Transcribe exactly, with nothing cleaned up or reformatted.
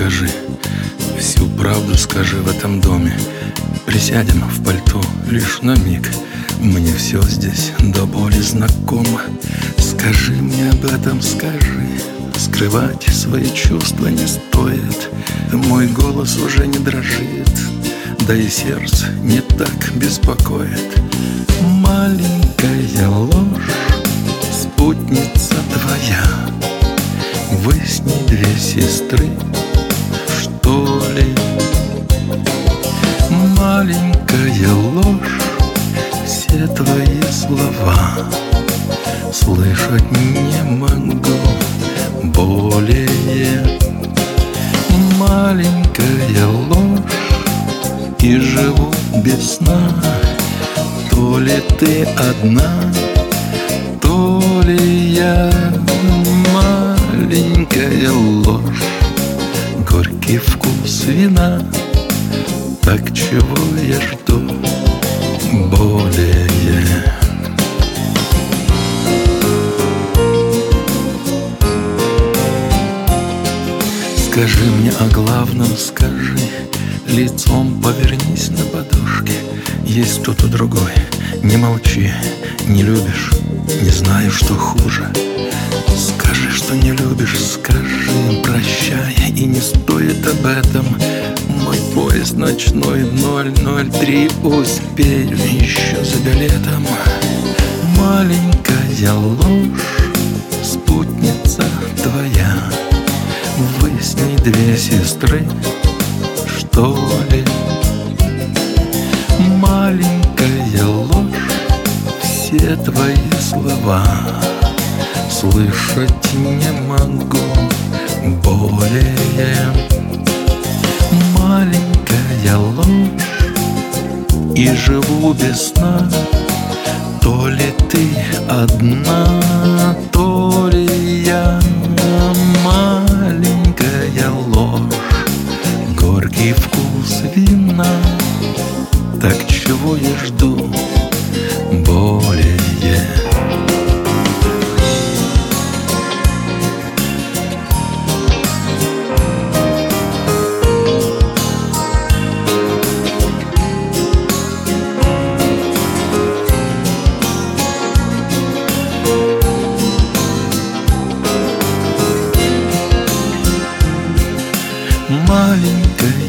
скажи, всю правду скажи в этом доме. Присядем в пальто лишь на миг. Мне все здесь до боли знакомо. Скажи мне об этом, скажи. Скрывать свои чувства не стоит. Мой голос уже не дрожит, да и сердце не так беспокоит. Маленькая ложь, спутница твоя. Вы с ней две сестры, что ли? Маленькая ложь, все твои слова слышать не могу более. Маленькая ложь, и живу без сна. То ли ты одна, то ли я. Маленькая ложь, горький вкус вина. Так чего я жду более? Скажи мне о главном, скажи. Лицом повернись на подушке. Есть кто-то другой, не молчи. Не любишь, не знаю, что хуже. Скажи, что не любишь, скажи. Прощай, и не стоит об этом. Мой поезд ночной ноль ноль три. Успею еще за билетом. Маленькая ложь, спутница твоя. Вы с ней две сестры, что ли? Маленькая ложь, все твои слова слышать не могу более. Маленькая ложь, и живу без сна. То ли ты одна, то ли я. Маленькая ложь, горький вкус вина. Так чего я жду более? Маленькая